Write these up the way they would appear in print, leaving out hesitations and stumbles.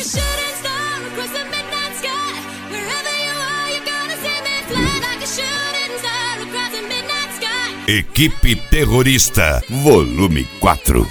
shooting star across the midnight sky. Wherever you are, you're gonna see me fly like a shooting star across the midnight sky. Equipe Terrorista, volume 4.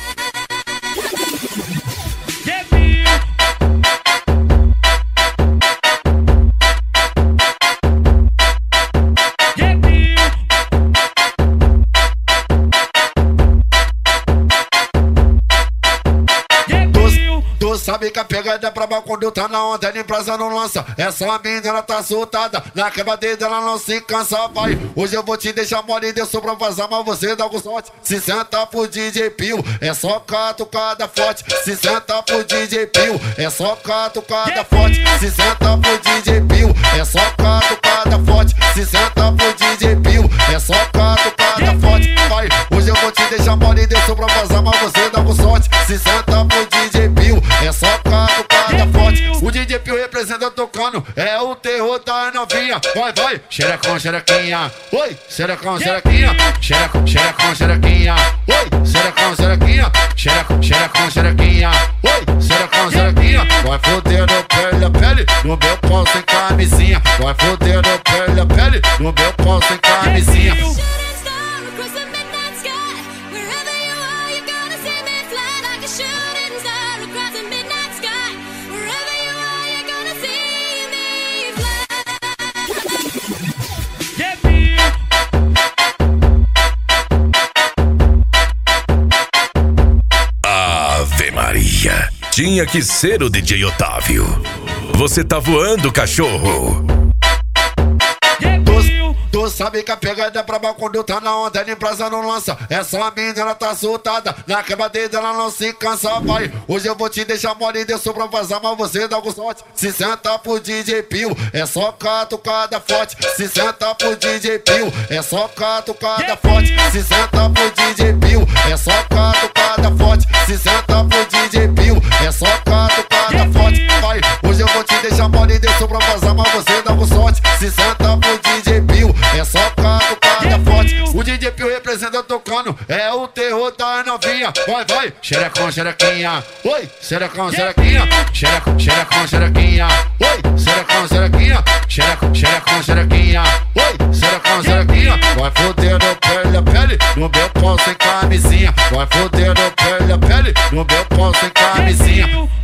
Sabe que a pegada é braba quando tá na onda, nem praza não lança. Essa mina ela tá soltada, na quebradeira ela não se cansa, vai. Hoje eu vou te deixar mole e desço pra vazar, mas você dá com sorte. Se senta pro DJ Pio, é só catucada forte. Se senta pro DJ Pio, é só catucada forte. Se senta pro DJ Pio, é só catucada forte. Se senta pro DJ Pio, é só catucada forte, vai. Hoje eu vou te deixar mole e desço pra vazar, mas você dá com sorte. Se senta pro DJ Pio, é só catucada forte. O DJ Pio representa tocando, é o terror da novinha. Vai, vai, xerecão, xerequinha. Oi, xerecão, xerequinha. Xerecão, xerecão, xerequinha. Oi, xerecão, xerequinha. Xerecão, xerecão, xerequinha. Oi, xerecão, xerequinha. Vai fodendo pele a pele no meu pau sem camisinha. Vai fodendo pele a pele no meu pau sem camisinha. Ave Maria, tinha que ser o DJ Otávio. Você tá voando, cachorro. Tu sabe que a pegada é braba quando tá na onda, nem praza não lança. Essa mina ela tá soltada, na quebradeira ela não se cansa, vai. Hoje eu vou te deixar mole e desço pra vazar, mas você dá com sorte. Se senta pro DJ Pio, é só catucada forte. Se senta pro DJ Pio, é só catucada forte. Se senta pro DJ Pio, é só catucada forte. Se senta pro DJ Pio, é só catucada forte, vai. Hoje eu vou te deixar mole e desço pra vazar, mas você dá com sorte. Se senta pro DJ Pio, é só catucada forte. O DJ Pio representa tocando, é o terror da novinha. Vai, vai, xerecão, xerequinha. Oi, xerecão, xerequinha. Xerecão, xerecão, xerequinha. Oi, xerecão, xerequinha. Xerecão, xerecão, xerequinha. Oi, xerecão, xerequinha. Vai fodendo pele a pele no meu pau sem camisinha. Vai fodendo pele a pele no meu pau sem camisinha.